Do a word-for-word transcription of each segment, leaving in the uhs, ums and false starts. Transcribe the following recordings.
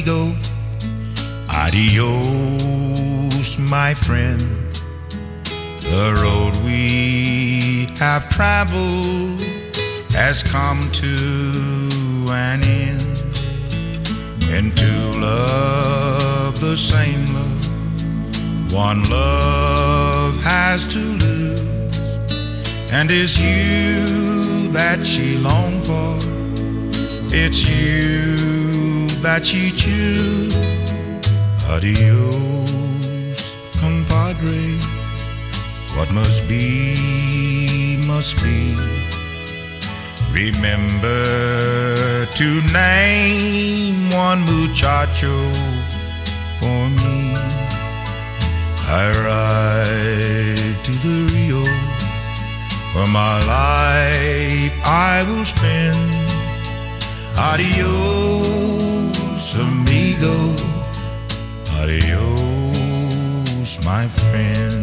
amigo. Adios, my friend. The road we have traveled has come to an end. When two love the same love, one love has to lose. And it's you that she longed for, it's you that she choose. Adios, compadre. What must be, must be. Remember to name one muchacho for me. I ride to the Rio, for my life I will spend. Adios, amigo. Adios, my friend.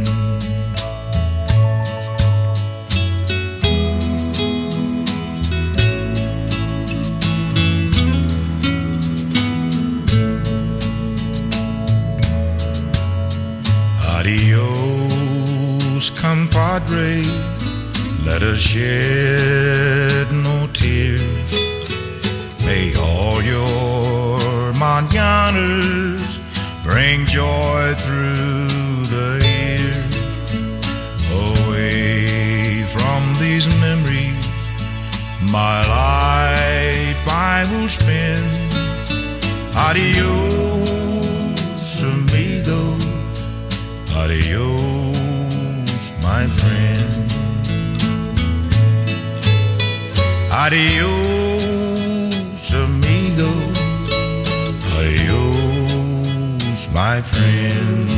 Adios, compadre. Let us shed no tears. May all your mañanas bring joy through the years. Away from these memories, my life I will spend. Adios, amigo. Adios, my friend. Adios, amigo. Adios, my friend.